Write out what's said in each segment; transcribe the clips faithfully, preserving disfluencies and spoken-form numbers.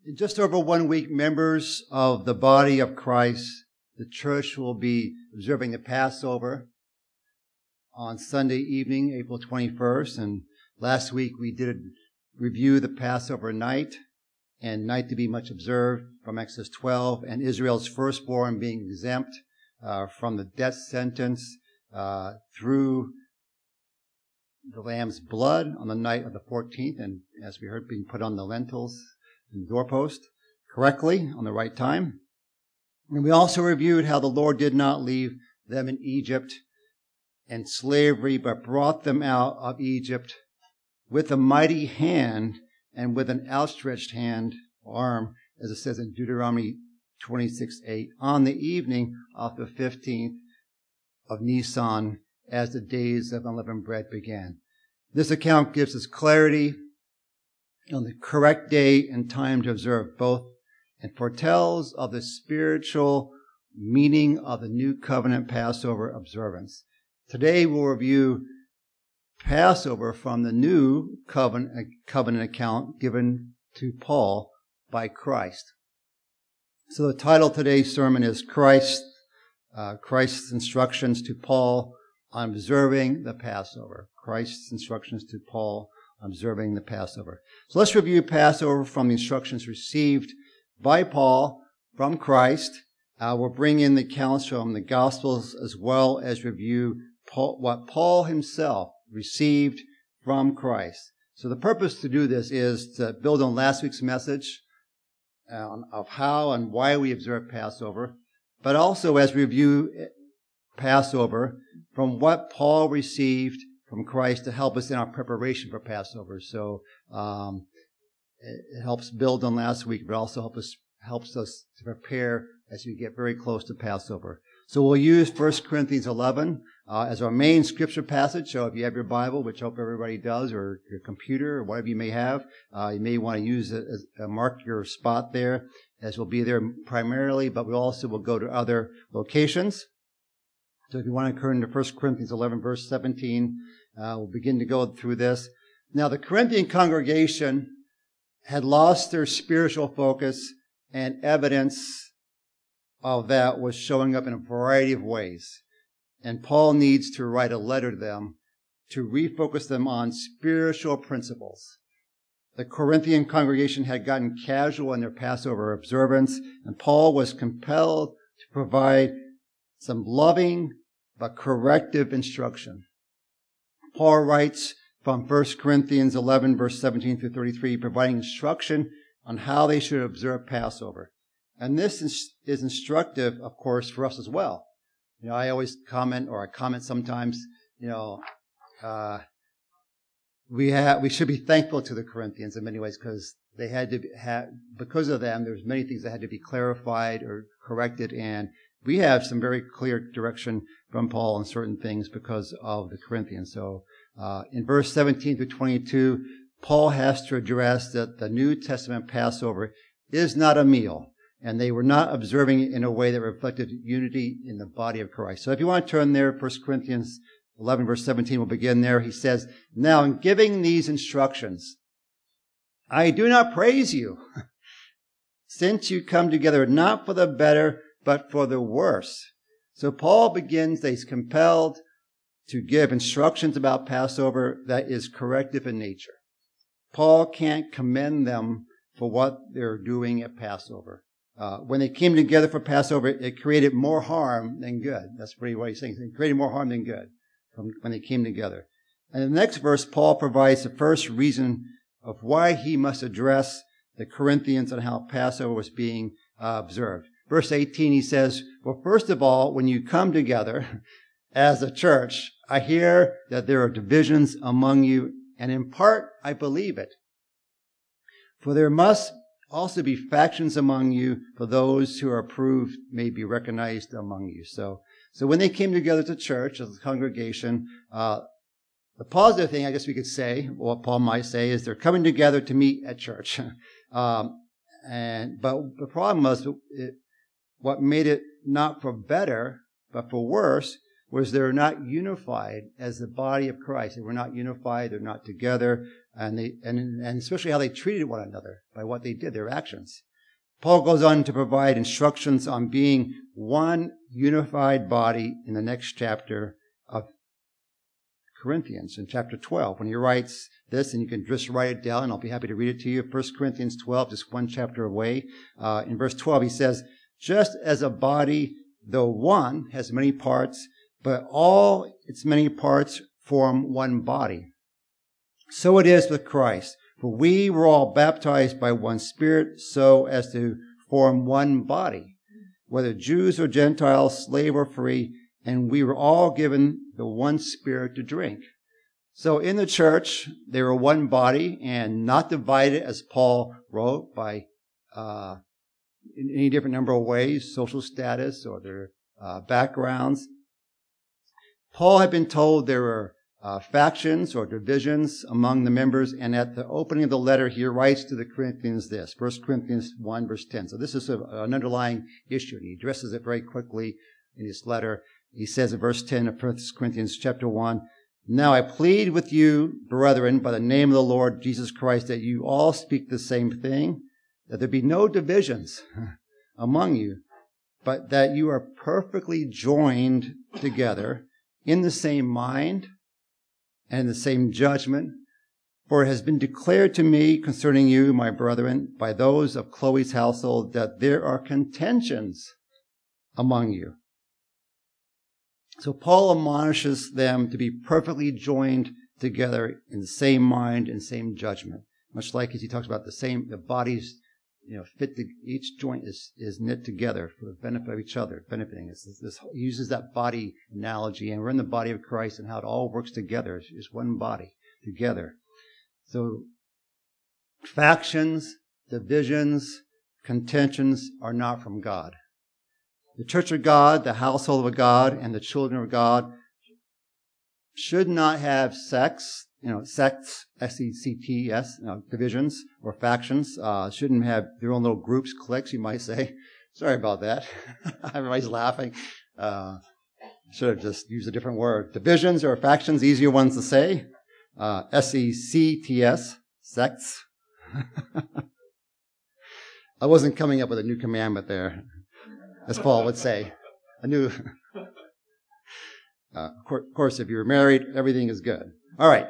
In just over one week, members of the body of Christ, the church, will be observing the Passover on Sunday evening, April twenty-first. And last week we did review the Passover night and night to be much observed from Exodus twelve, and Israel's firstborn being exempt uh, from the death sentence uh, through the lamb's blood on the night of the fourteenth, and as we heard, being put on the lentils and doorpost correctly on the right time. And we also reviewed how the Lord did not leave them in Egypt and slavery, but brought them out of Egypt with a mighty hand and with an outstretched hand, arm, as it says in Deuteronomy twenty-six eight, on the evening of the fifteenth of Nisan, as the days of unleavened bread began. This account gives us clarity on the correct day and time to observe both, and foretells of the spiritual meaning of the new covenant Passover observance. Today we'll review Passover from the new covenant, covenant account given to Paul by Christ. So the title of today's sermon is Christ, uh, Christ's instructions to Paul on observing the Passover. Christ's instructions to Paul on observing the Passover. So let's review Passover from the instructions received by Paul from Christ. Uh, we'll bring in the accounts from the Gospels as well as review Paul, what Paul himself received from Christ. So the purpose to do this is to build on last week's message um, of how and why we observe Passover, but also as we review Passover from what Paul received from Christ to help us in our preparation for Passover. So um, it helps build on last week, but also help us, helps us to prepare as we get very close to Passover. So we'll use First Corinthians eleven uh, as our main scripture passage. So if you have your Bible, which I hope everybody does, or your computer, or whatever you may have, uh, you may want to use it as uh, mark your spot there, as we'll be there primarily, but we also will go to other locations. So if you want to turn to First Corinthians eleven, verse seventeen, uh, we'll begin to go through this. Now, the Corinthian congregation had lost their spiritual focus, and evidence of that was showing up in a variety of ways. And Paul needs to write a letter to them to refocus them on spiritual principles. The Corinthian congregation had gotten casual in their Passover observance, and Paul was compelled to provide some loving but corrective instruction. Paul writes from First Corinthians eleven, verse seventeen through thirty-three, providing instruction on how they should observe Passover. And this is, is instructive, of course, for us as well. You know, I always comment, or I comment sometimes, you know, uh, we have, we should be thankful to the Corinthians in many ways, because they had to have, because of them, there's many things that had to be clarified or corrected, and we have some very clear direction from Paul on certain things because of the Corinthians. So, uh, in verse seventeen through twenty-two, Paul has to address that the New Testament Passover is not a meal, and they were not observing it in a way that reflected unity in the body of Christ. So if you want to turn there, First Corinthians eleven, verse seventeen, we'll begin there. He says, "Now in giving these instructions, I do not praise you, since you come together not for the better, but for the worse." So Paul begins that he's compelled to give instructions about Passover that is corrective in nature. Paul can't commend them for what they're doing at Passover. Uh, when they came together for Passover, it created more harm than good. That's pretty what he's saying. It created more harm than good from when they came together. And in the next verse, Paul provides the first reason of why he must address the Corinthians and how Passover was being uh, observed. Verse eighteen, he says, "Well, first of all, when you come together as a church, I hear that there are divisions among you, and in part I believe it. For there must also be factions among you, for those who are approved may be recognized among you." So, so when they came together as a church, as a congregation, uh, the positive thing, I guess we could say, what Paul might say, is they're coming together to meet at church. um, and but the problem was, it, what made it not for better, but for worse, was they're not unified as the body of Christ. They were not unified. They're not together. And they, and, and especially how they treated one another by what they did, their actions. Paul goes on to provide instructions on being one unified body in the next chapter of Corinthians, in chapter twelve, when he writes this, and you can just write it down, and I'll be happy to read it to you. First Corinthians twelve, just one chapter away. Uh, in verse twelve, he says, just as a body, though one, has many parts, but all its many parts form one body. So it is with Christ. For we were all baptized by one Spirit so as to form one body, whether Jews or Gentiles, slave or free, and we were all given the one Spirit to drink. So in the church, they were one body and not divided, as Paul wrote, by uh, in any different number of ways, social status or their uh, backgrounds. Paul had been told there were uh, factions or divisions among the members, and at the opening of the letter, he writes to the Corinthians this, First Corinthians one, verse ten. So this is a, an underlying issue, and he addresses it very quickly in his letter. He says in verse ten of First Corinthians chapter one, now I plead with you, brethren, by the name of the Lord Jesus Christ, that you all speak the same thing, that there be no divisions among you, but that you are perfectly joined together in the same mind and the same judgment. For it has been declared to me concerning you, my brethren, by those of Chloe's household, that there are contentions among you. So Paul admonishes them to be perfectly joined together in the same mind and same judgment. Much like as he talks about the same, the bodies, you know, fit to, each joint is, is knit together for the benefit of each other, benefiting. It's this, this, he uses that body analogy, and we're in the body of Christ and how it all works together. It's, it's one body together. So factions, divisions, contentions are not from God. The church of God, the household of God, and the children of God should not have sects, you know, sects, S E C T S, you know, divisions or factions. Uh, shouldn't have their own little groups, cliques, you might say. Sorry about that. Everybody's laughing. Uh, should have just used a different word. Divisions or factions, easier ones to say. Uh, S E C T S, sects. I wasn't coming up with a new commandment there, as Paul would say. A new, uh, of course, if you're married, everything is good. All right.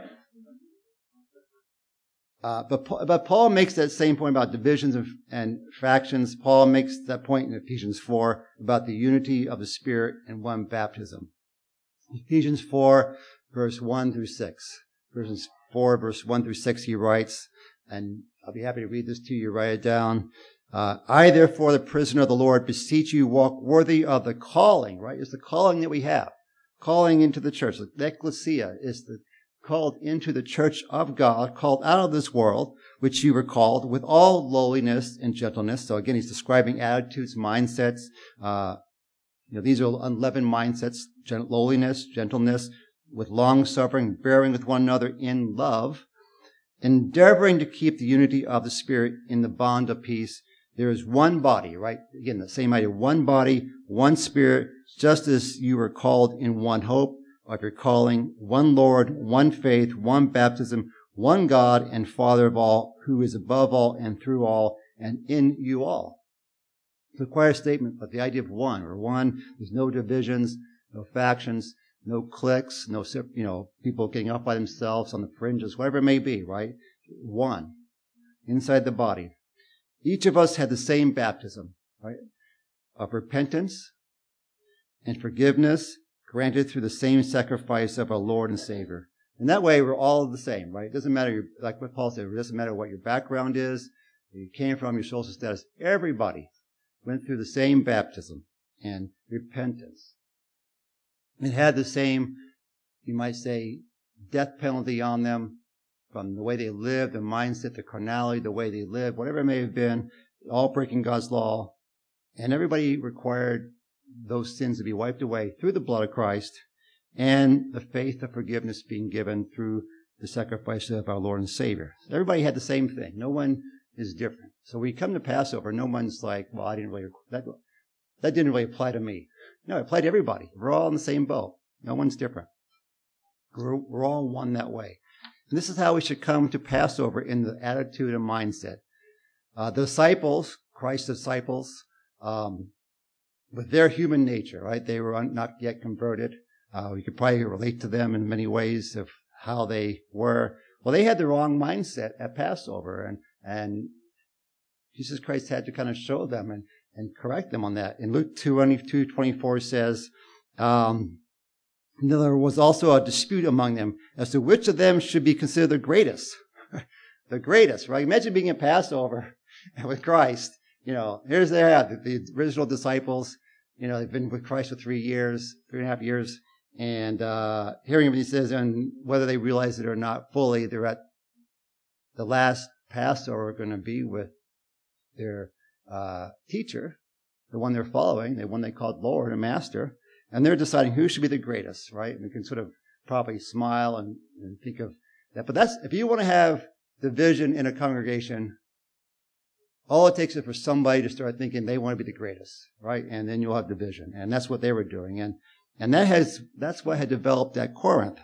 Uh, but, but Paul makes that same point about divisions and, and factions. Paul makes that point in Ephesians four about the unity of the Spirit and one baptism. Ephesians four, verse one through six. Ephesians four, verse one through six, he writes, and I'll be happy to read this to you, write it down. Uh, I, therefore, the prisoner of the Lord, beseech you, walk worthy of the calling, right? It's the calling that we have. Calling into the church. The ecclesia is the called into the church of God, called out of this world, which you were called, with all lowliness and gentleness. So again, he's describing attitudes, mindsets. Uh, you know, these are unleavened mindsets, gent- lowliness, gentleness, with long-suffering, bearing with one another in love, endeavoring to keep the unity of the Spirit in the bond of peace. There is one body, right? Again, the same idea. One body, one Spirit, just as you were called in one hope of your calling, one Lord, one faith, one baptism, one God and Father of all, who is above all and through all and in you all. It's quite a statement, but the idea of one, or one, there's no divisions, no factions, no cliques, no, you know, people getting off by themselves on the fringes, whatever it may be, right? One, inside the body. Each of us had the same baptism, right? Of repentance and forgiveness granted through the same sacrifice of our Lord and Savior. And that way we're all the same, right? It doesn't matter, your, like what Paul said, it doesn't matter what your background is, where you came from, your social status. Everybody went through the same baptism and repentance. It had the same, you might say, death penalty on them from the way they lived, the mindset, the carnality, the way they lived, whatever it may have been, all breaking God's law. And everybody required those sins to be wiped away through the blood of Christ and the faith of forgiveness being given through the sacrifice of our Lord and Savior. Everybody had the same thing. No one is different. So when you come to Passover, no one's like, well, I didn't really, that, that didn't really apply to me. No, it applied to everybody. We're all in the same boat. No one's different. We're, we're all one that way. And this is how we should come to Passover in the attitude and mindset. Uh, the disciples, Christ's disciples, um, with their human nature, right? They were un- not yet converted. Uh, we could probably relate to them in many ways of how they were. Well, they had the wrong mindset at Passover, and, and Jesus Christ had to kind of show them and, and correct them on that. In Luke two twenty-four says, um, there was also a dispute among them as to which of them should be considered the greatest. The greatest, right? Imagine being at Passover with Christ. You know, here's they have the, the original disciples. You know, they've been with Christ for three years, three and a half years. And uh hearing what he says, and whether they realize it or not fully, they're at the last Passover going to be with their uh teacher, the one they're following, the one they called Lord and Master, and they're deciding who should be the greatest, right? And we can sort of probably smile and, and think of that. But that's, if you want to have division in a congregation, all it takes is for somebody to start thinking they want to be the greatest, right? And then you'll have division. And that's what they were doing. And And that has, that's what had developed at Corinth.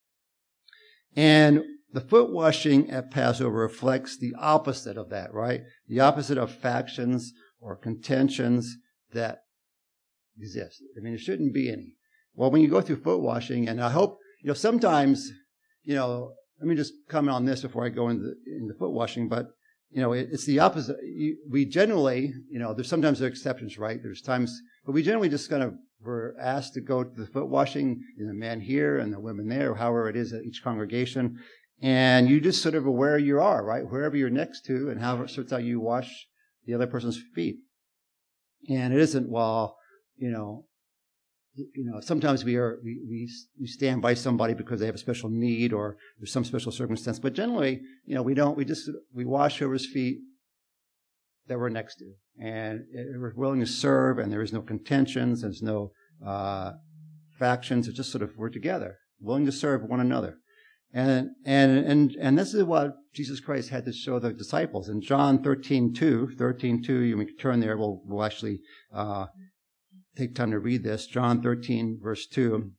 And the foot washing at Passover reflects the opposite of that, right? The opposite of factions or contentions that exist. I mean, there shouldn't be any. Well, when you go through foot washing, and I hope, you know, sometimes, you know, let me just comment on this before I go into the, into foot washing, but, you know, it, it's the opposite. You, we generally, you know, there's sometimes there are exceptions, right? There's times, but we generally just kind of, we're asked to go to the foot washing, and the men here and the women there, or however it is at each congregation. And you just sort of are where you are, right? Wherever you're next to, and how it sorts out you wash the other person's feet. And it isn't, well, you know, you know, sometimes we are, we, we, we stand by somebody because they have a special need or there's some special circumstance. But generally, you know, we don't, we just, we wash whoever's feet that we're next to. And we're willing to serve, and there is no contentions, there's no uh factions. It's just sort of, we're together, willing to serve one another. And and and and this is what Jesus Christ had to show the disciples. In John thirteen two, thirteen two, you can turn there, we'll, we'll actually uh take time to read this. John thirteen, verse two.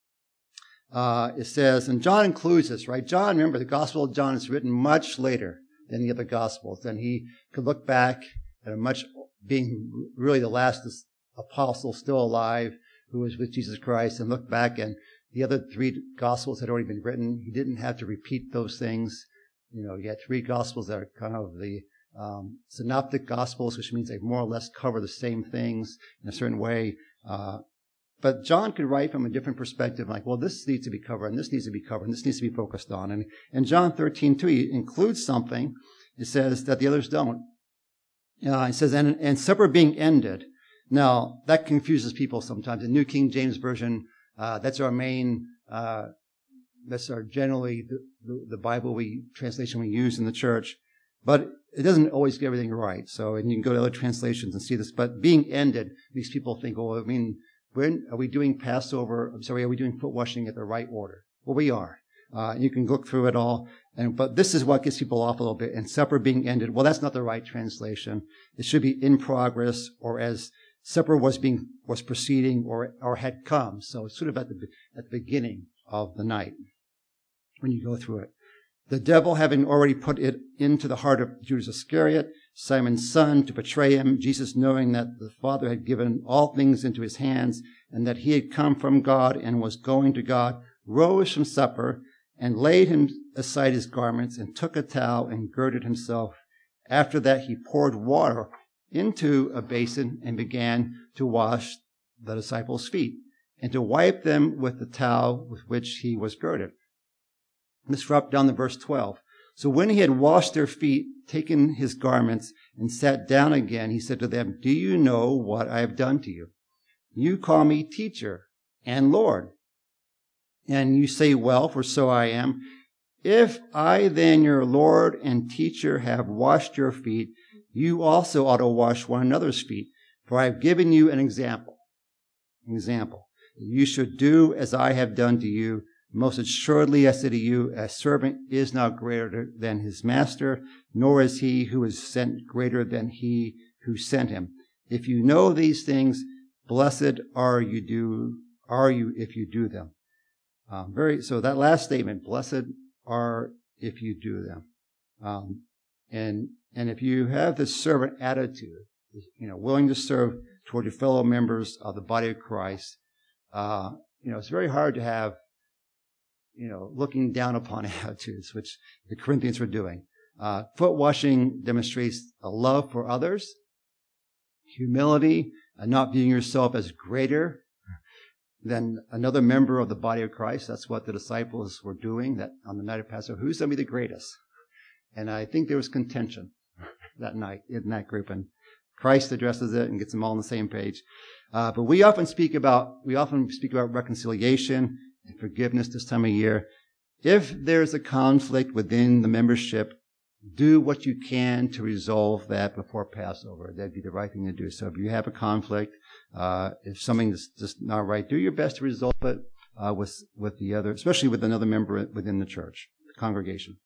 Uh, it says, and John includes this, right? John, remember, the Gospel of John is written much later than the other Gospels, and he could look back at a much, being really the last apostle still alive who was with Jesus Christ, and look back, and the other three Gospels had already been written. He didn't have to repeat those things. You know, you had three Gospels that are kind of the um, synoptic Gospels, which means they more or less cover the same things in a certain way. Uh, but John could write from a different perspective, like, well, this needs to be covered, and this needs to be covered, and this needs to be focused on. And in John thirteen two, he includes something, it says, that the others don't. Uh, it says, and, and supper being ended. Now, that confuses people sometimes. In New King James Version, uh, that's our main, uh, that's our generally the, the, the Bible we, translation we use in the church. But it doesn't always get everything right. So, and you can go to other translations and see this. But being ended makes people think, well, I mean, when are we doing Passover? I'm sorry, are we doing foot washing at the right order? Well, we are. Uh, you can look through it all. And, but this is what gets people off a little bit. And supper being ended. Well, that's not the right translation. It should be in progress, or as supper was being, was proceeding, or, or had come. So it's sort of at the, at the beginning of the night when you go through it. The devil having already put it into the heart of Judas Iscariot, Simon's son, to betray him, Jesus, knowing that the Father had given all things into his hands, and that he had come from God and was going to God, rose from supper, and laid him aside his garments, and took a towel and girded himself. After that, he poured water into a basin and began to wash the disciples' feet, and to wipe them with the towel with which he was girded. Let's drop down to verse twelve. So when he had washed their feet, taken his garments, and sat down again, he said to them, do you know what I have done to you? You call me teacher and Lord, and you say, well, for so I am. If I then, your Lord and teacher, have washed your feet, you also ought to wash one another's feet. For I have given you an example. An example. You should do as I have done to you. Most assuredly, I say to you, a servant is not greater than his master, nor is he who is sent greater than he who sent him. If you know these things, blessed are you do are you if you do them. Um, very so that last statement, blessed are if you do them. Um, and and if you have this servant attitude, you know, willing to serve toward your fellow members of the body of Christ, uh, you know, it's very hard to have, you know, looking down upon attitudes, which the Corinthians were doing. Uh, foot washing demonstrates a love for others, humility, and not viewing yourself as greater than another member of the body of Christ. That's what the disciples were doing that on the night of Passover. Who's going to be the greatest? And I think there was contention that night in that group, and Christ addresses it and gets them all on the same page. Uh, but we often speak about we often speak about reconciliation and forgiveness this time of year. If there's a conflict within the membership, do what you can to resolve that before Passover. That'd be the right thing to do. So if you have a conflict, uh, if something's just not right, do your best to resolve it uh, with with the other, especially with another member within the church, the congregation.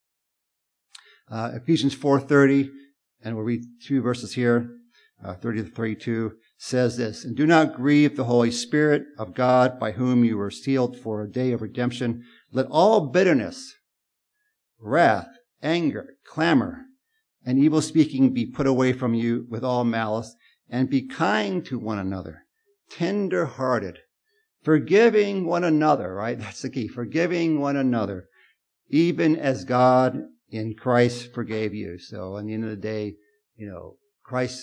Uh, Ephesians four thirty, and we'll read two verses here, uh, thirty to thirty-two, says this, "And do not grieve the Holy Spirit of God, by whom you were sealed for a day of redemption. Let all bitterness, wrath, anger, clamor, and evil speaking be put away from you with all malice, and be kind to one another, tender-hearted, forgiving one another," right? That's the key. Forgiving one another, even as God in Christ forgave you. So at the end of the day, you know, Christ,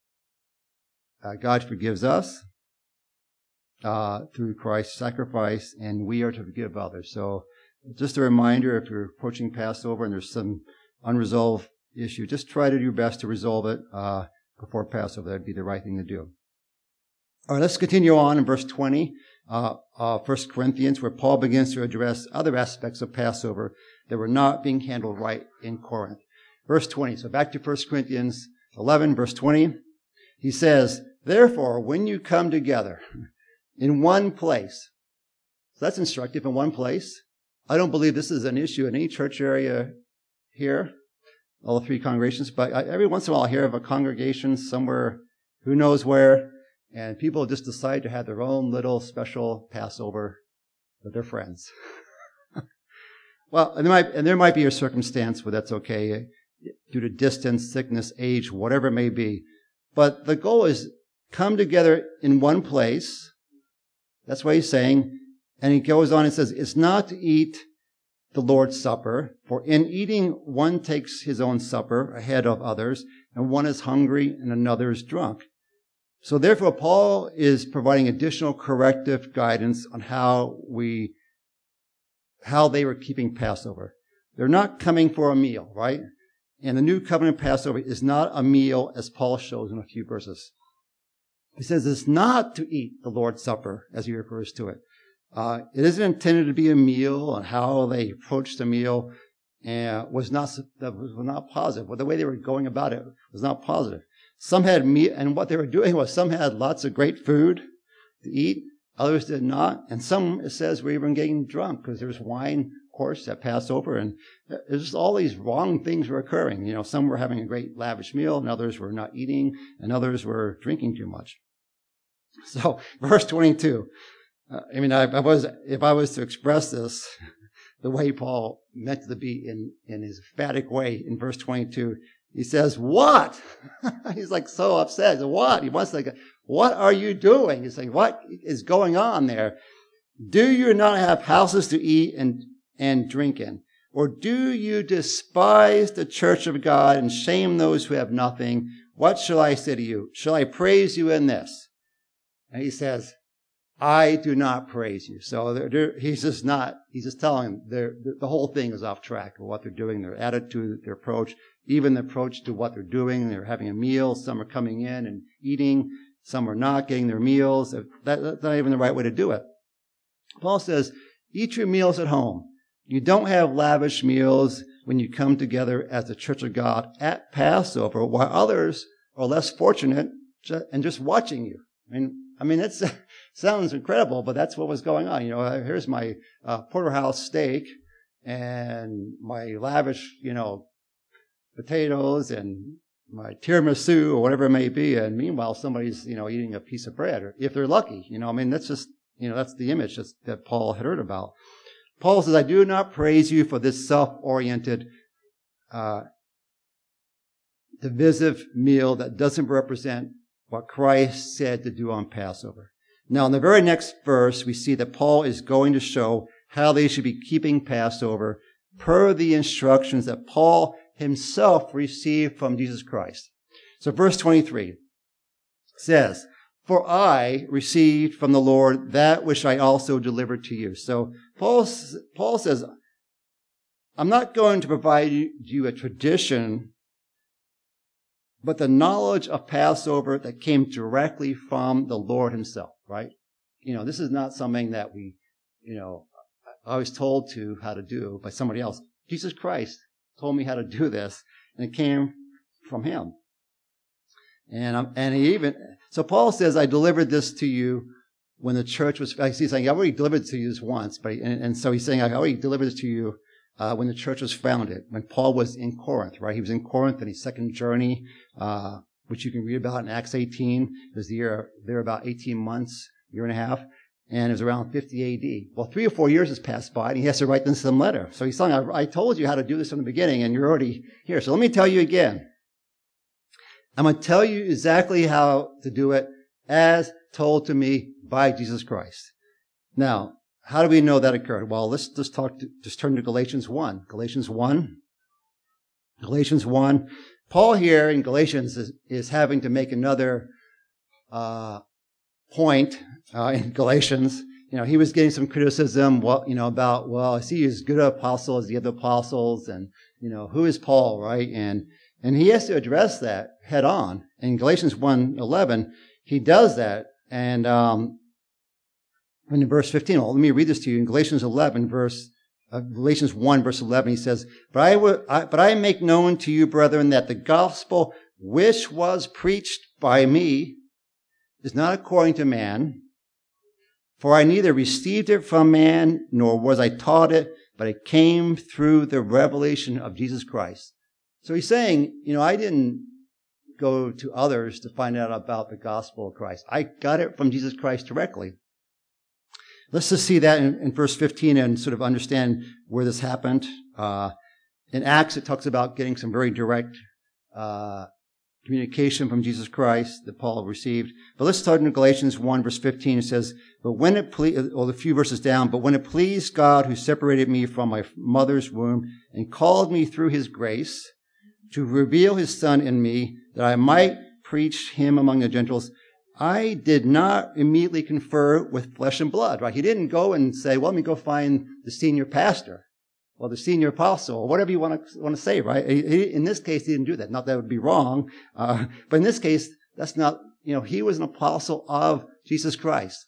uh, God forgives us uh, through Christ's sacrifice, and we are to forgive others. So just a reminder, if you're approaching Passover and there's some unresolved issue, just try to do your best to resolve it uh, before Passover. That'd be the right thing to do. All right, let's continue on in verse twenty, uh, uh, First Corinthians, where Paul begins to address other aspects of Passover that were not being handled right in Corinth. Verse twenty, so back to First Corinthians eleven, verse twenty. He says, "Therefore, when you come together in one place," so that's instructive, in one place. I don't believe this is an issue in any church area here, all the three congregations, but every once in a while I hear of a congregation somewhere, who knows where, and people just decide to have their own little special Passover with their friends. Well, and there might, and there might be a circumstance where that's okay, due to distance, sickness, age, whatever it may be. But the goal is come together in one place. That's what he's saying. And he goes on and says, "It's not to eat the Lord's Supper, for in eating one takes his own supper ahead of others, and one is hungry and another is drunk." So therefore, Paul is providing additional corrective guidance on how we, how they were keeping Passover. They're not coming for a meal, right? And the new covenant Passover is not a meal, as Paul shows in a few verses. He says it's not to eat the Lord's Supper, as he refers to it. Uh, it isn't intended to be a meal, and how they approached the meal uh, was not that was not positive. Well, the way they were going about it was not positive. Some had meat, and what they were doing was some had lots of great food to eat, others did not, and some, it says, were even getting drunk because there was wine, of course, at Passover, and there's just all these wrong things were occurring. You know, some were having a great lavish meal, and others were not eating, and others were drinking too much. So, verse twenty-two. Uh, I mean, I, I was, if I was to express this the way Paul meant to be in, in his emphatic way in verse twenty-two, he says, "What?" He's like so upset. He says, "What?" He wants to, like, "What are you doing?" He's like, "What is going on there? Do you not have houses to eat and, and drink in? Or do you despise the church of God and shame those who have nothing? What shall I say to you? Shall I praise you in this?" And he says, "I do not praise you." So they're, they're, he's just not, he's just telling them the whole thing is off track of what they're doing, their attitude, their approach, even the approach to what they're doing. They're having a meal. Some are coming in and eating. Some are not getting their meals. That, that's not even the right way to do it. Paul says, eat your meals at home. You don't have lavish meals when you come together as the church of God at Passover, while others are less fortunate and just watching you. I mean, I mean, it sounds incredible, but that's what was going on. You know, here's my uh, porterhouse steak and my lavish, you know, potatoes and my tiramisu or whatever it may be. And meanwhile, somebody's, you know, eating a piece of bread, or if they're lucky. You know, I mean, that's just, you know, that's the image that's, that Paul had heard about. Paul says, I do not praise you for this self-oriented, uh, divisive meal that doesn't represent what Christ said to do on Passover. Now, in the very next verse, we see that Paul is going to show how they should be keeping Passover per the instructions that Paul himself received from Jesus Christ. So verse twenty-three says, for I received from the Lord that which I also delivered to you. So Paul, Paul says, I'm not going to provide you a tradition, but the knowledge of Passover that came directly from the Lord himself, right? You know, this is not something that we, you know, I was told to how to do by somebody else. Jesus Christ told me how to do this, and it came from him. And um, and he even, so Paul says, I delivered this to you when the church was, he's saying, I already delivered it to you this once, but, and, and so he's saying, I already delivered it to you uh, when the church was founded, when Paul was in Corinth, right? He was in Corinth in his second journey, uh, which you can read about in Acts eighteen. It was the year, there about eighteen months, year and a half, and it was around fifty A D. Well, three or four years has passed by, and he has to write them some letter. So he's saying, I, I told you how to do this from the beginning, and you're already here. So let me tell you again. I'm going to tell you exactly how to do it as told to me by Jesus Christ. Now, how do we know that occurred? Well, let's just talk, to, just turn to Galatians one. Galatians one. Galatians one. Paul here in Galatians is, is having to make another uh, point uh, in Galatians. You know, he was getting some criticism, well, you know, about, well, I see you as good an apostle as the other apostles, and, you know, who is Paul, right? And And he has to address that head on. In Galatians one eleven, he does that. And um, in verse fifteen, well, let me read this to you. In Galatians eleven, verse uh, Galatians one, verse eleven, he says, but I, w- I, but I make known to you, brethren, that the gospel which was preached by me is not according to man. For I neither received it from man, nor was I taught it, but it came through the revelation of Jesus Christ. So he's saying, you know, I didn't go to others to find out about the gospel of Christ. I got it from Jesus Christ directly. Let's just see that in, in verse fifteen and sort of understand where this happened. Uh, in Acts, it talks about getting some very direct uh, communication from Jesus Christ that Paul received. But let's start in Galatians one, verse fifteen. It says, but when it pleased, or a few verses down, but when it pleased God who separated me from my mother's womb and called me through his grace to reveal his Son in me, that I might preach him among the Gentiles, I did not immediately confer with flesh and blood, right? He didn't go and say, well, let me go find the senior pastor or the senior apostle or whatever you want to want to say, right? He, he, in this case, he didn't do that. Not that it would be wrong. Uh, but in this case, that's not, you know, he was an apostle of Jesus Christ.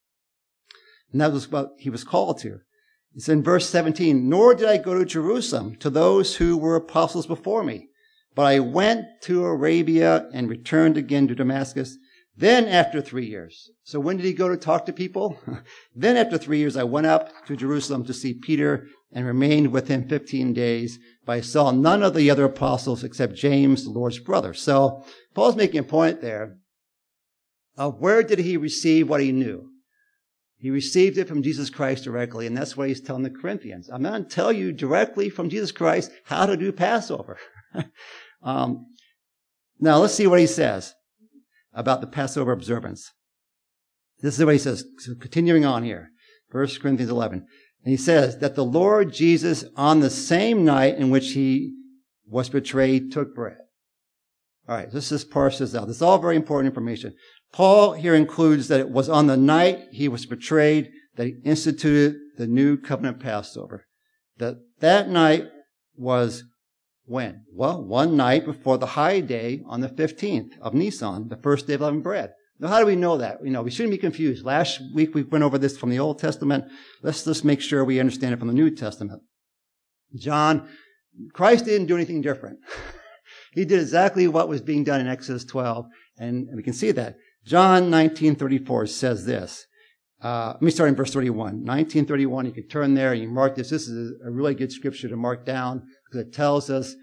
And that was what he was called to. It's in verse seventeen, nor did I go to Jerusalem to those who were apostles before me, but I went to Arabia and returned again to Damascus. Then after three years. So when did he go to talk to people? Then after three years, I went up to Jerusalem to see Peter and remained with him fifteen days. But I saw none of the other apostles except James, the Lord's brother. So Paul's making a point there of where did he receive what he knew? He received it from Jesus Christ directly, and that's what he's telling the Corinthians. I'm going to tell you directly from Jesus Christ how to do Passover. um, now, let's see what he says about the Passover observance. This is what he says, so continuing on here, First Corinthians eleven. And he says that the Lord Jesus, on the same night in which he was betrayed, took bread. All right, let's just parse this out. This is all very important information. Paul here includes that it was on the night he was betrayed that he instituted the new covenant Passover. That that night was when? Well, one night before the high day on the fifteenth of Nisan, the first day of unleavened bread. Now, how do we know that? You know, we shouldn't be confused. Last week we went over this from the Old Testament. Let's just make sure we understand it from the New Testament. John, Christ didn't do anything different. He did exactly what was being done in Exodus twelve, and we can see that. John nineteen thirty-four says this. Uh, let me start in verse thirty-one. nineteen thirty-one, you can turn there and you mark this. This is a really good scripture to mark down because it tells us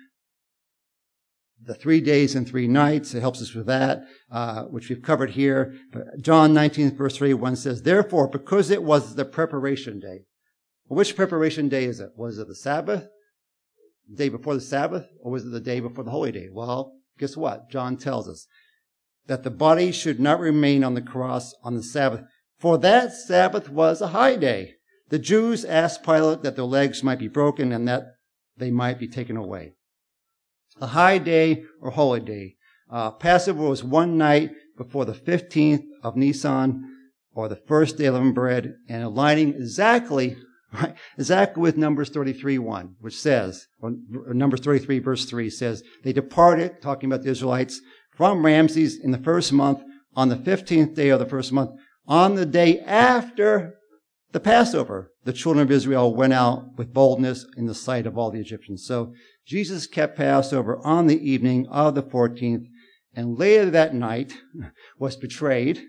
the three days and three nights. It helps us with that, uh, which we've covered here. But John nineteen, verse thirty-one says, therefore, because it was the preparation day. Well, which preparation day is it? Was it the Sabbath, the day before the Sabbath, or was it the day before the holy day? Well, guess what? John tells us that the body should not remain on the cross on the Sabbath, for that Sabbath was a high day. The Jews asked Pilate that their legs might be broken and that they might be taken away. A high day or holy day. Uh, Passover was one night before the fifteenth of Nisan, or the first day of unleavened bread, and aligning exactly, right, exactly with Numbers thirty-three one, which says, or Numbers thirty-three verse three says, they departed, talking about the Israelites, from Ramses in the first month, on the fifteenth day of the first month, on the day after the Passover. The children of Israel went out with boldness in the sight of all the Egyptians. So Jesus kept Passover on the evening of the fourteenth, and later that night was betrayed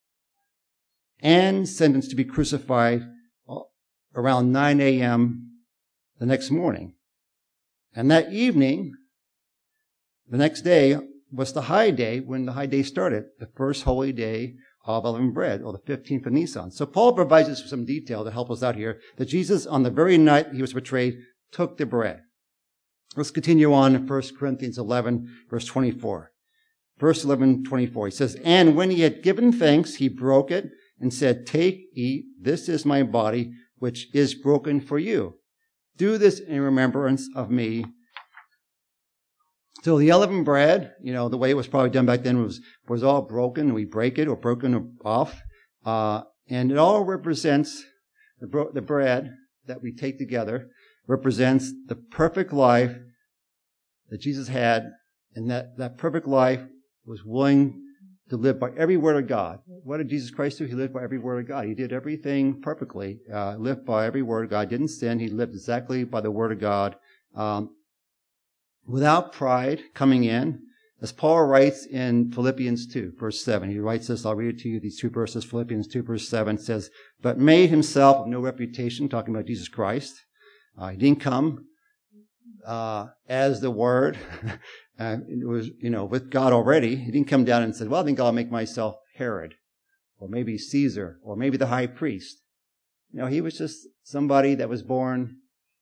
and sentenced to be crucified around nine a.m. the next morning. And that evening, the next day, was the high day when the high day started, the first holy day of unleavened bread, or the fifteenth of Nisan. So Paul provides us with some detail to help us out here, that Jesus, on the very night he was betrayed, took the bread. Let's continue on in First Corinthians eleven, verse twenty-four. Verse eleven, twenty-four, he says, and when he had given thanks, he broke it and said, take, eat, this is my body, which is broken for you. Do this in remembrance of me. So the unleavened bread, you know, the way it was probably done back then was, was all broken. We break it or broken off. Uh, and it all represents, the, bro- the bread that we take together represents the perfect life that Jesus had, and that, that perfect life was willing to live by every word of God. What did Jesus Christ do? He lived by every word of God. He did everything perfectly, uh, lived by every word of God, didn't sin. He lived exactly by the word of God, um, without pride coming in. As Paul writes in Philippians two, verse seven, he writes this, I'll read it to you, these two verses. Philippians two, verse seven says, but made himself of no reputation, talking about Jesus Christ. Uh, he didn't come uh, as the Word. uh, it was, you know, with God already. He didn't come down and said, well, I think I'll make myself Herod, or maybe Caesar, or maybe the high priest. You know, he was just somebody that was born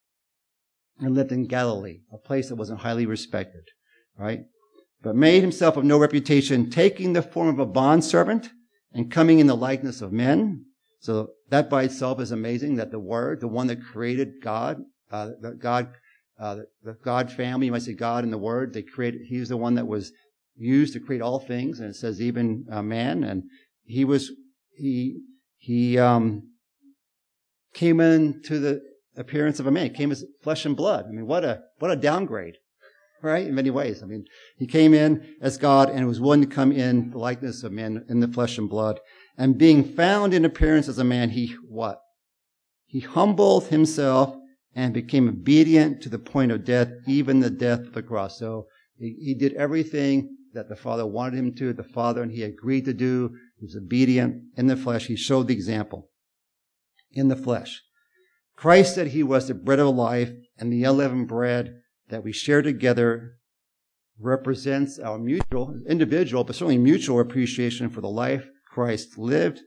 and lived in Galilee, a place that wasn't highly respected, right? But made himself of no reputation, taking the form of a bondservant and coming in the likeness of men. So that by itself is amazing, that the Word, the one that created God, uh, the God, uh, the, the God family, you might say God and the Word, they created, he's the one that was used to create all things, and it says even uh, man, and he was, he, he, um, came into the appearance of a man. He came as flesh and blood. I mean, what a, what a downgrade, right? In many ways. I mean, he came in as God and was willing to come in the likeness of man in the flesh and blood. And being found in appearance as a man, he what? He humbled himself and became obedient to the point of death, even the death of the cross. So he, he did everything that the Father wanted him to, the Father, and he agreed to do. He was obedient in the flesh. He showed the example in the flesh. Christ said he was the bread of life, and the unleavened bread that we share together represents our mutual, individual, but certainly mutual appreciation for the life Christ lived,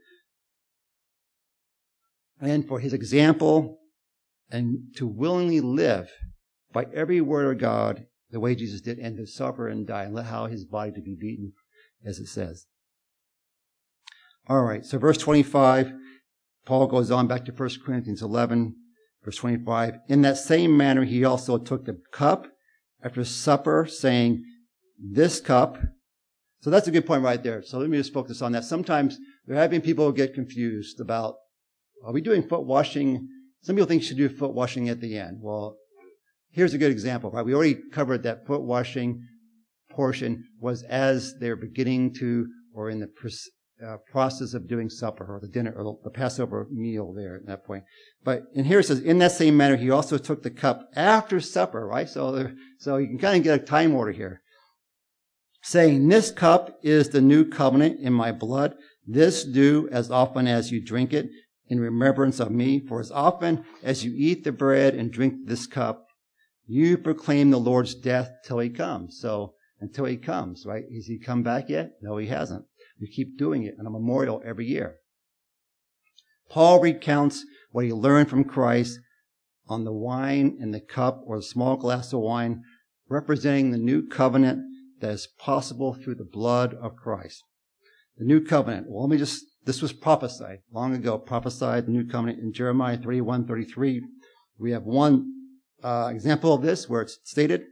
and for his example, and to willingly live by every word of God the way Jesus did, and to suffer and die, and allow his body to be beaten, as it says. All right, so verse twenty-five, Paul goes on back to First Corinthians eleven, verse twenty-five. In that same manner, he also took the cup after supper, saying, this cup. So that's a good point right there. So let me just focus on that. Sometimes there have been people who get confused about, are we doing foot washing? Some people think you should do foot washing at the end. Well, here's a good example, right? We already covered that foot washing portion was as they're beginning to, or in the uh, process of doing supper, or the dinner, or the Passover meal there at that point. But in here it says, in that same manner, he also took the cup after supper, right? So, there, so you can kind of get a time order here. Saying, this cup is the new covenant in my blood. This do as often as you drink it in remembrance of me. For as often as you eat the bread and drink this cup, you proclaim the Lord's death till he comes. So until he comes, right? Has he come back yet? No, he hasn't. We keep doing it on a memorial every year. Paul recounts what he learned from Christ on the wine in the cup or the small glass of wine, representing the new covenant that is possible through the blood of Christ. The new covenant. Well, let me just, this was prophesied long ago, prophesied the new covenant in Jeremiah thirty-one, thirty-three. We have one uh, example of this where it's stated,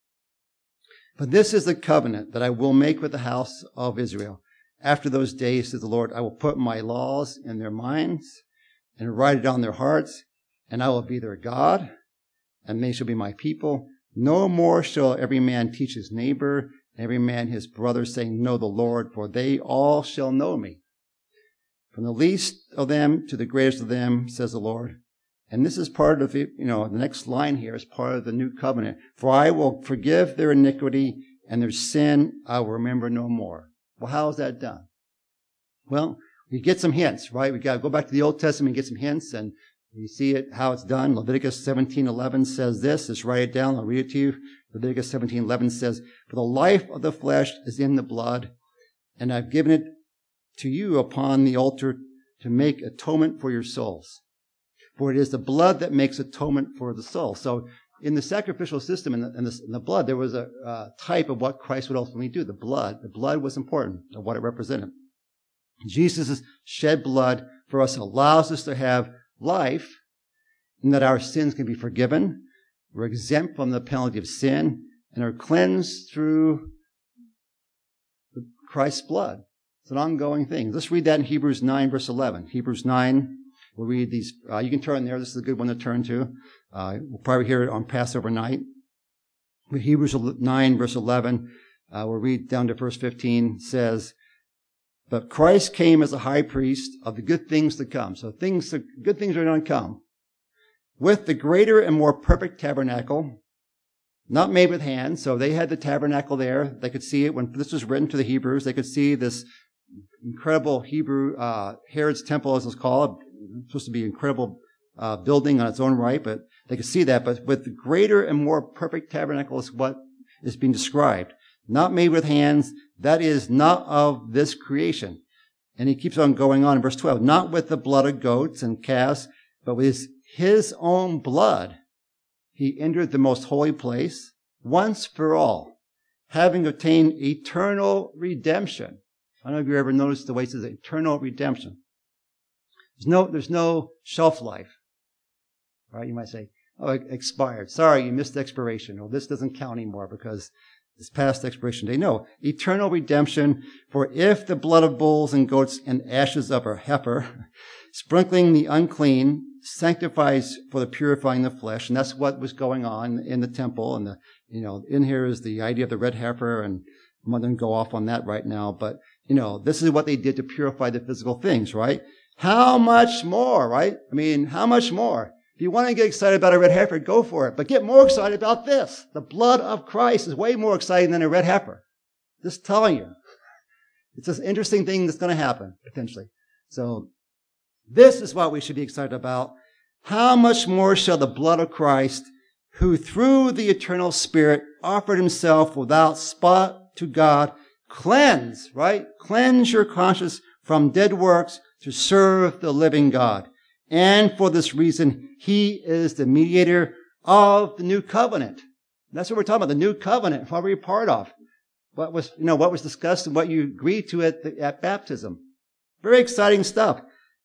"But this is the covenant that I will make with the house of Israel. After those days, says the Lord, I will put my laws in their minds and write it on their hearts, and I will be their God, and they shall be my people. No more shall every man teach his neighbor, and every man his brother, saying, Know the Lord, for they all shall know me. From the least of them to the greatest of them, says the Lord." And this is part of the, you know, the next line here is part of the new covenant. "For I will forgive their iniquity, and their sin I will remember no more." Well, how is that done? Well, we get some hints, right? We got to go back to the Old Testament and get some hints, and you see it, how it's done. Leviticus seventeen eleven says this. Just write it down. I'll read it to you. Leviticus seventeen eleven says, "For the life of the flesh is in the blood, and I've given it to you upon the altar to make atonement for your souls. For it is the blood that makes atonement for the soul." So in the sacrificial system, in the, in the, in the blood, there was a uh, type of what Christ would ultimately do. The blood. The blood was important of what it represented. Jesus' shed blood for us allows us to have life, and that our sins can be forgiven. We're exempt from the penalty of sin, and are cleansed through Christ's blood. It's an ongoing thing. Let's read that in Hebrews nine, verse eleven. Hebrews nine, we'll read these. Uh, you can turn there. This is a good one to turn to. Uh, we'll probably hear it on Passover night. But Hebrews nine, verse eleven, uh, we'll read down to verse fifteen, says, "But Christ came as a high priest of the good things to come." So things, good things are going to come. "With the greater and more perfect tabernacle, not made with hands." So they had the tabernacle there. They could see it when this was written to the Hebrews. They could see this incredible Hebrew, uh, Herod's temple, as it's called. It's supposed to be an incredible uh, building on its own right, but they could see that. But with the greater and more perfect tabernacle is what is being described. Not made with hands, that is not of this creation. And he keeps on going on in verse twelve. "Not with the blood of goats and calves, but with his, his own blood he entered the most holy place once for all, having obtained eternal redemption." I don't know if you ever noticed the way it says eternal redemption. There's no, there's no shelf life. Right? You might say, "Oh, it expired. Sorry, you missed the expiration." Or "This doesn't count anymore because it's past expiration day." No, eternal redemption. "For if the blood of bulls and goats and ashes of a heifer, sprinkling the unclean, sanctifies for the purifying the flesh," and that's what was going on in the temple. And the, you know, in here is the idea of the red heifer, and I'm not going to go off on that right now. But you know, this is what they did to purify the physical things, right? How much more, right? I mean, how much more? If you want to get excited about a red heifer, go for it. But get more excited about this. The blood of Christ is way more exciting than a red heifer. Just telling you. It's an interesting thing that's going to happen, potentially. So, this is what we should be excited about. How much more shall the blood of Christ, who through the eternal Spirit offered himself without spot to God, cleanse, right? Cleanse your conscience from dead works to serve the living God. And for this reason, he is the mediator of the new covenant. That's what we're talking about, the new covenant, what we're a part of. What was, you know, what was discussed and what you agreed to at, the, at baptism. Very exciting stuff.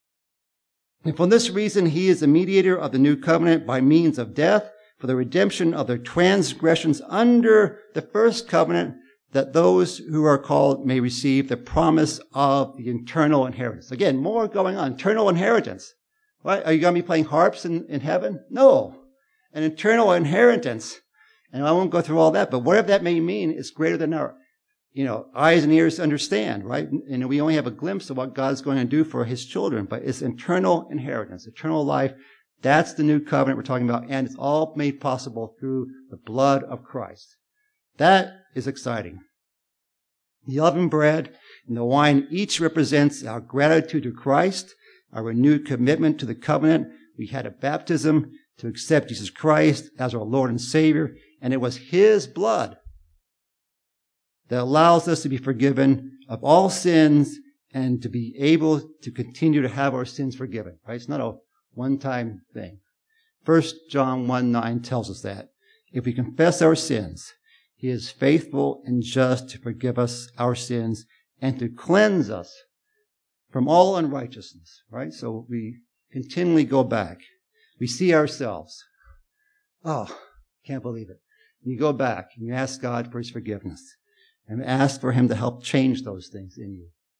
And for this reason, he is the mediator of the new covenant by means of death for the redemption of their transgressions under the first covenant, that those who are called may receive the promise of the eternal inheritance. Again, more going on. Eternal inheritance. What? Are you going to be playing harps in, in heaven? No. An eternal inheritance. And I won't go through all that, but whatever that may mean, it's greater than our, you know, eyes and ears to understand, right? And we only have a glimpse of what God's going to do for his children, but it's eternal inheritance, eternal life. That's the new covenant we're talking about, and it's all made possible through the blood of Christ. That is exciting. The unleavened bread and the wine each represents our gratitude to Christ, our renewed commitment to the covenant. We had a baptism to accept Jesus Christ as our Lord and Savior, and it was his blood that allows us to be forgiven of all sins and to be able to continue to have our sins forgiven. Right? It's not a one-time thing. First John one nine tells us that. If we confess our sins, he is faithful and just to forgive us our sins and to cleanse us from all unrighteousness, right? So we continually go back. We see ourselves. Oh, can't believe it. And you go back and you ask God for his forgiveness and ask for him to help change those things in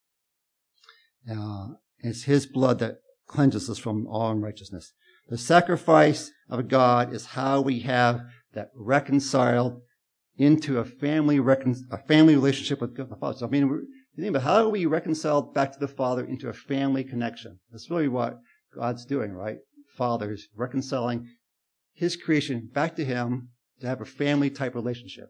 you. Uh, it's his blood that cleanses us from all unrighteousness. The sacrifice of God is how we have that reconciled into a family recon- a family relationship with God the Father. So I mean, we're, think about how are we reconciled back to the Father into a family connection? That's really what God's doing, right? Father is reconciling his creation back to him to have a family type relationship.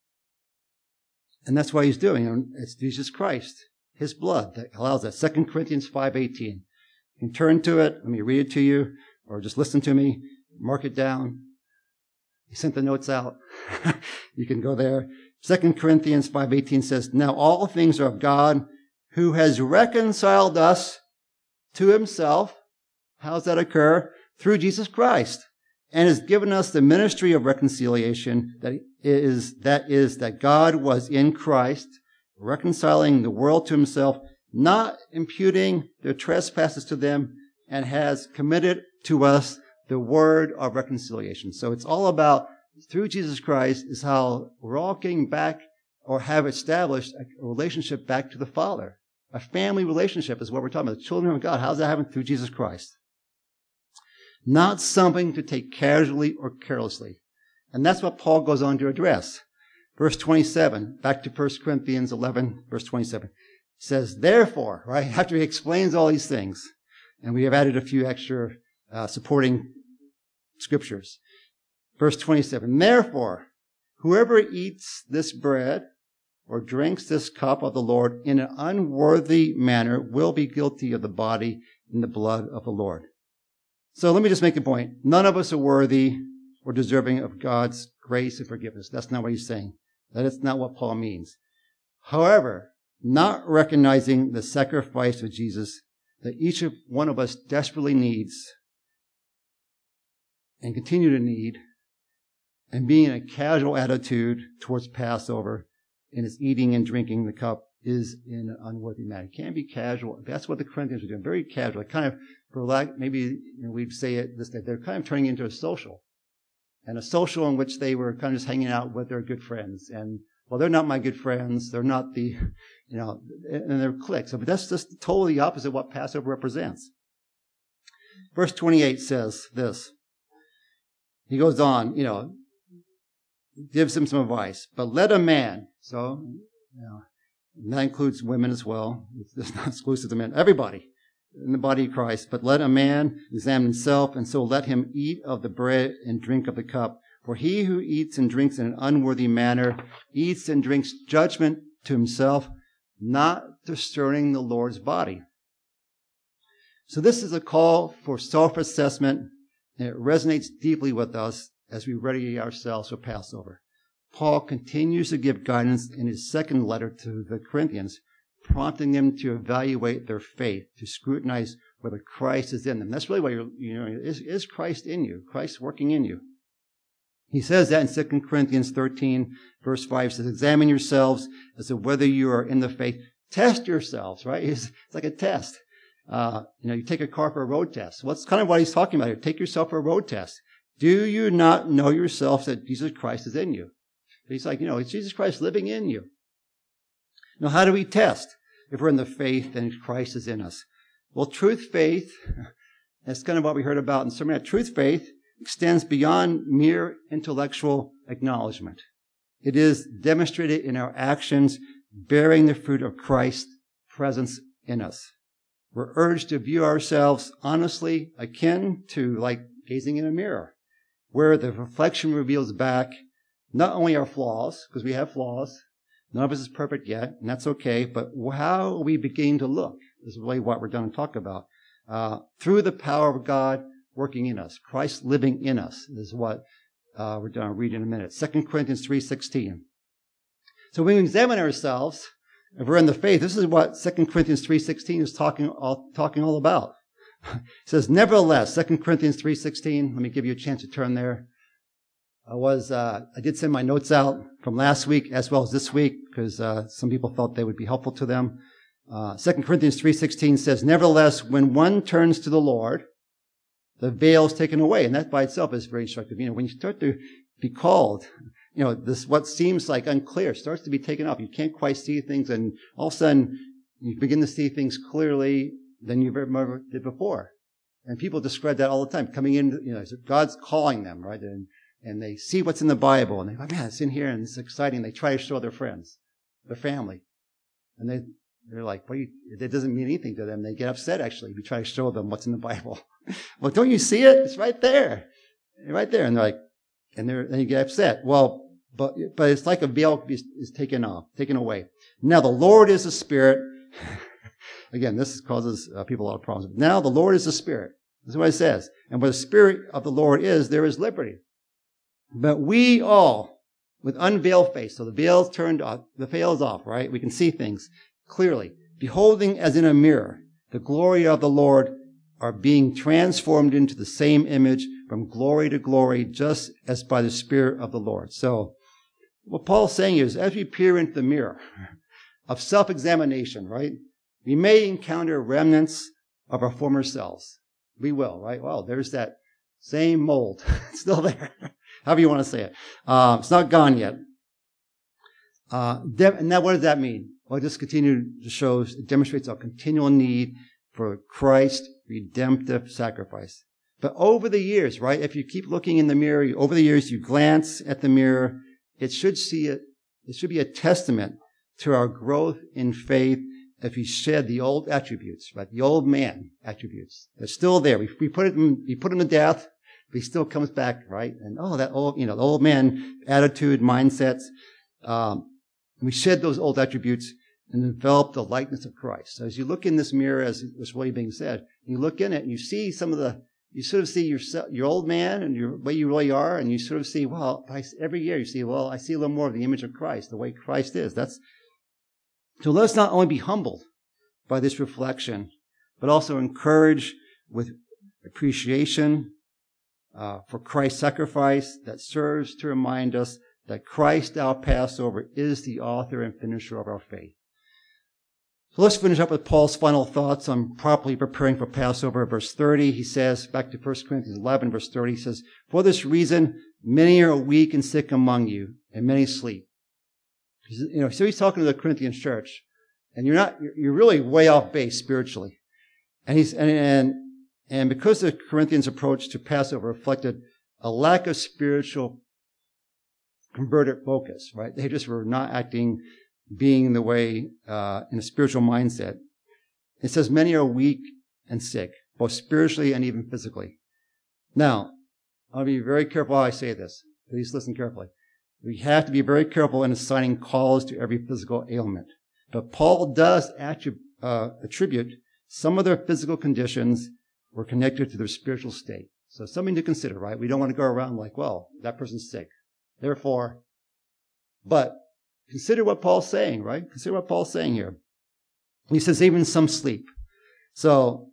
And that's what he's doing. And it's Jesus Christ, his blood that allows that. Second Corinthians five eighteen. You can turn to it. Let me read it to you, or just listen to me. Mark it down. He sent the notes out. You can go there. Second Corinthians five eighteen says, now all things are of God, who has reconciled us to himself. How does that occur? Through Jesus Christ. And has given us the ministry of reconciliation, that is, that is, that God was in Christ, reconciling the world to himself, not imputing their trespasses to them, and has committed to us the word of reconciliation. So it's all about, through Jesus Christ, is how we're all getting back or have established a relationship back to the Father. A family relationship is what we're talking about. The children of God. How's that happen? Through Jesus Christ. Not something to take casually or carelessly. And that's what Paul goes on to address. Verse twenty-seven, back to First Corinthians eleven, verse twenty-seven, says, therefore, right, after he explains all these things, and we have added a few extra uh, supporting scriptures. Verse twenty-seven, therefore, whoever eats this bread or drinks this cup of the Lord in an unworthy manner will be guilty of the body and the blood of the Lord. So let me just make a point. None of us are worthy or deserving of God's grace and forgiveness. That's not what he's saying. That is not what Paul means. However, not recognizing the sacrifice of Jesus that each of one of us desperately needs and continue to need, and being in a casual attitude towards Passover and its eating and drinking the cup is in an unworthy manner. It can't be casual. That's what the Corinthians are doing. Very casual. Kind of, for lack, maybe you know, we'd say it this day, they're kind of turning into a social. And a social in which they were kind of just hanging out with their good friends. And, well, they're not my good friends. They're not the, you know, and they're cliques. But that's just totally opposite of what Passover represents. Verse twenty-eight says this. He goes on, you know, gives him some advice. But let a man, so, you know, and that includes women as well. It's not exclusive to men. Everybody in the body of Christ. But let a man examine himself, and so let him eat of the bread and drink of the cup. For he who eats and drinks in an unworthy manner eats and drinks judgment to himself, not discerning the Lord's body. So this is a call for self-assessment, and it resonates deeply with us as we ready ourselves for Passover. Paul continues to give guidance in his second letter to the Corinthians, prompting them to evaluate their faith, to scrutinize whether Christ is in them. That's really what you're, you know, is, is Christ in you? Christ working in you? He says that in Second Corinthians thirteen, verse five, says, examine yourselves as to whether you are in the faith. Test yourselves, right? It's, it's like a test. Uh, you know, you take a car for a road test. What's kind of what he's talking about here? Take yourself for a road test. Do you not know yourself that Jesus Christ is in you? He's like, you know, it's Jesus Christ living in you. Now, how do we test if we're in the faith and Christ is in us? Well, truth faith, that's kind of what we heard about in sermon. Truth faith extends beyond mere intellectual acknowledgement. It is demonstrated in our actions, bearing the fruit of Christ's presence in us. We're urged to view ourselves honestly, akin to like gazing in a mirror, where the reflection reveals back not only our flaws, because we have flaws, none of us is perfect yet, and that's okay, but how we begin to look is really what we're going to talk about. Uh, through the power of God working in us, Christ living in us is what uh, we're going to read in a minute. Second Corinthians three sixteen. So when we examine ourselves, if we're in the faith, this is what Second Corinthians three sixteen is talking all, talking all about. It says, nevertheless, Second Corinthians three sixteen. Let me give you a chance to turn there. I was, uh, I did send my notes out from last week as well as this week because, uh, some people felt they would be helpful to them. Uh, Second Corinthians three sixteen says, nevertheless, when one turns to the Lord, the veil is taken away. And that by itself is very instructive. You know, when you start to be called, you know, this, what seems like unclear starts to be taken off. You can't quite see things, and all of a sudden you begin to see things clearly than you ever did before. And people describe that all the time, coming in, you know, God's calling them, right? And, and they see what's in the Bible, and they go, man, it's in here, and it's exciting. They try to show their friends, their family. And they, they're like, well, you, it doesn't mean anything to them. They get upset, actually, if you try to show them what's in the Bible. Well, don't you see it? It's right there. Right there. And they're like, and they're, and you get upset. Well, but, but it's like a veil is, is taken off, taken away. Now, the Lord is a spirit. Again, this causes uh, people a lot of problems. Now, the Lord is a spirit. That's what it says. And where the spirit of the Lord is, there is liberty. But we all, with unveiled face, so the veil's turned off, the veil is off, right? We can see things clearly. Beholding as in a mirror the glory of the Lord, are being transformed into the same image from glory to glory, just as by the Spirit of the Lord. So what Paul's saying is, as we peer into the mirror of self-examination, right, we may encounter remnants of our former selves. We will, right? Well, there's that same mold still there. However you want to say it. Uh, it's not gone yet. Uh, de- and now what does that mean? Well, it just continues to show, it demonstrates our continual need for Christ's redemptive sacrifice. But over the years, right, if you keep looking in the mirror, over the years you glance at the mirror, it should see it, it should be a testament to our growth in faith if we shed the old attributes, right, the old man attributes. They're still there. We, we put it in, we put him to death, but he still comes back, right? And oh, that old, you know, the old man attitude, mindsets. Um, we shed those old attributes and develop the likeness of Christ. So as you look in this mirror, as was really being said, you look in it and you see some of the, you sort of see your your old man and your way you really are, and you sort of see, well, every year you see, well, I see a little more of the image of Christ, the way Christ is. That's so. Let's not only be humbled by this reflection, but also encouraged with appreciation uh, for Christ's sacrifice that serves to remind us that Christ, our Passover, is the author and finisher of our faith. So let's finish up with Paul's final thoughts on properly preparing for Passover. Verse thirty, he says, back to First Corinthians eleven, verse thirty, he says, for this reason, many are weak and sick among you, and many sleep. You know, so he's talking to the Corinthian church, and you're not, you're really way off base spiritually. And he's, and, and, and because the Corinthians' approach to Passover reflected a lack of spiritual converted focus, right? They just were not acting, being the way, uh, in a spiritual mindset. It says many are weak and sick, both spiritually and even physically. Now, I'll be very careful how I say this. Please listen carefully. We have to be very careful in assigning cause to every physical ailment. But Paul does attrib- uh, attribute some of their physical conditions were connected to their spiritual state. So something to consider, right? We don't want to go around like, well, that person's sick. Therefore, but consider what Paul's saying, right? Consider what Paul's saying here. He says even some sleep. So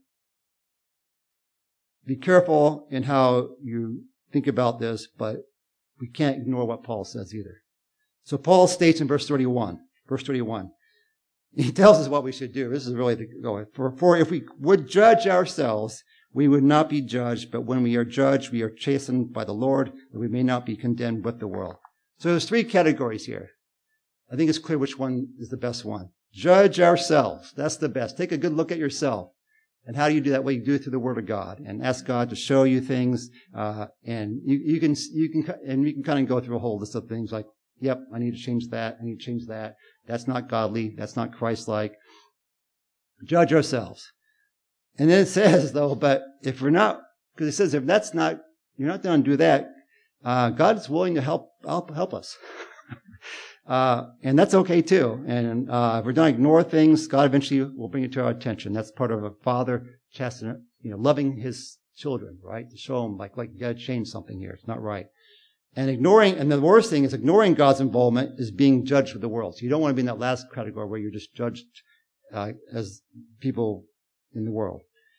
be careful in how you think about this, but we can't ignore what Paul says either. So Paul states in verse thirty-one, verse thirty-one, he tells us what we should do. This is really the going. For, for if we would judge ourselves, we would not be judged, but when we are judged, we are chastened by the Lord, that we may not be condemned with the world. So there's three categories here. I think it's clear which one is the best one. Judge ourselves. That's the best. Take a good look at yourself. And how do you do that? Well, you do it through the Word of God and ask God to show you things. Uh, and you, you can, you can, and you can kind of go through a whole list of things like, yep, I need to change that. I need to change that. That's not godly. That's not Christ-like. Judge ourselves. And then it says, though, but if we're not, because it says if that's not, you're not going to do that, uh, God is willing to help, help, help us. uh, and that's okay too. And, uh, if we're going to ignore things, God eventually will bring it to our attention. That's part of a father chastening, you know, loving his children, right? To show them like, like you got to change something here. It's not right. And ignoring, and the worst thing is ignoring God's involvement is being judged with the world. So you don't want to be in that last category where you're just judged, uh, as people in the world.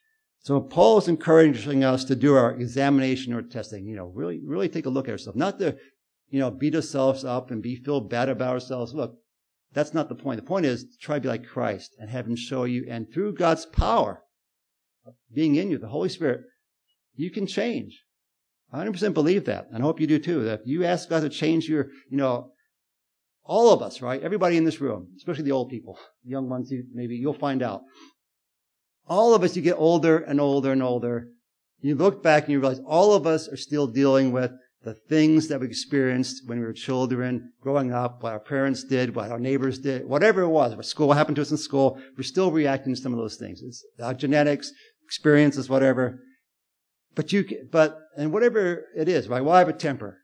So Paul is encouraging us to do our examination or testing. You know, really, really take a look at ourselves. Not to, you know, beat ourselves up and be feel bad about ourselves. Look, that's not the point. The point is to try to be like Christ and have him show you. And through God's power being in you, the Holy Spirit, you can change. I one hundred percent believe that. And I hope you do too. That if you ask God to change your, you know, all of us, right? Everybody in this room, especially the old people, the young ones, you, maybe you'll find out. All of us, you get older and older and older. You look back and you realize all of us are still dealing with the things that we experienced when we were children, growing up, what our parents did, what our neighbors did, whatever it was, what school happened to us in school. We're still reacting to some of those things. It's our genetics, experiences, whatever. But you, but, and whatever it is, right? Well, I have a temper.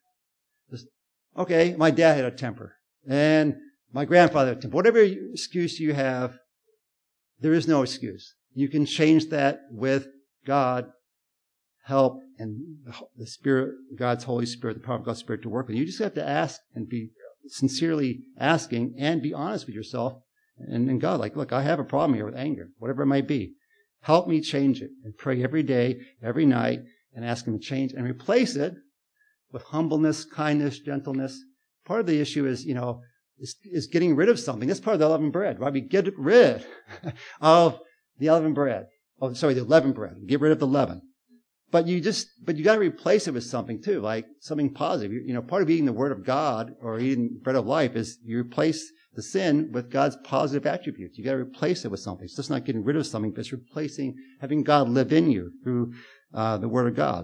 Okay, my dad had a temper. And my grandfather had a temper. Whatever excuse you have, there is no excuse. You can change that with God, help, and the Spirit, God's Holy Spirit, the power of God's Spirit to work with you. You just have to ask and be sincerely asking and be honest with yourself and, and God. Like, look, I have a problem here with anger, whatever it might be. Help me change it, and pray every day, every night, and ask him to change and replace it with humbleness, kindness, gentleness. Part of the issue is, you know, is, is getting rid of something. That's part of the unleavened bread, right? We get rid of the unleavened bread. Oh, sorry, the leavened bread. Get rid of the leaven. But you just, but you got to replace it with something too, like something positive. You, you know, part of eating the Word of God or eating bread of life is you replace the sin with God's positive attributes. You got to replace it with something. It's just not getting rid of something, but it's replacing, having God live in you through uh, the Word of God.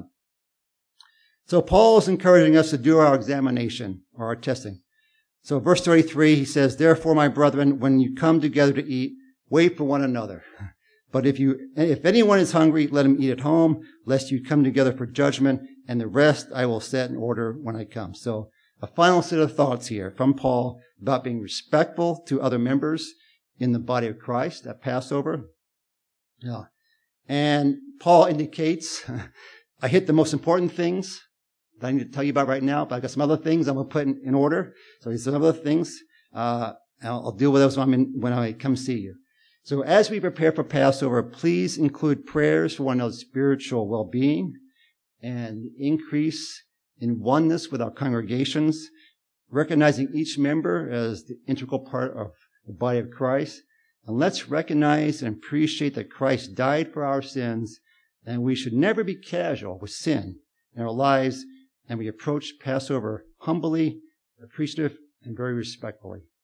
So Paul is encouraging us to do our examination or our testing. So verse thirty-three, he says, "Therefore, my brethren, when you come together to eat, wait for one another. But if you, if anyone is hungry, let him eat at home, lest you come together for judgment, and the rest I will set in order when I come." So a final set of thoughts here from Paul about being respectful to other members in the body of Christ at Passover. Yeah. And Paul indicates, I hit the most important things that I need to tell you about right now, but I've got some other things I'm going to put in, in order. So these are some other things. Uh, I'll, I'll deal with those when, I'm in, when I come see you. So as we prepare for Passover, please include prayers for one another's spiritual well-being and increase in oneness with our congregations, recognizing each member as the integral part of the body of Christ. And let's recognize and appreciate that Christ died for our sins, and we should never be casual with sin in our lives, and we approach Passover humbly, appreciative, and very respectfully.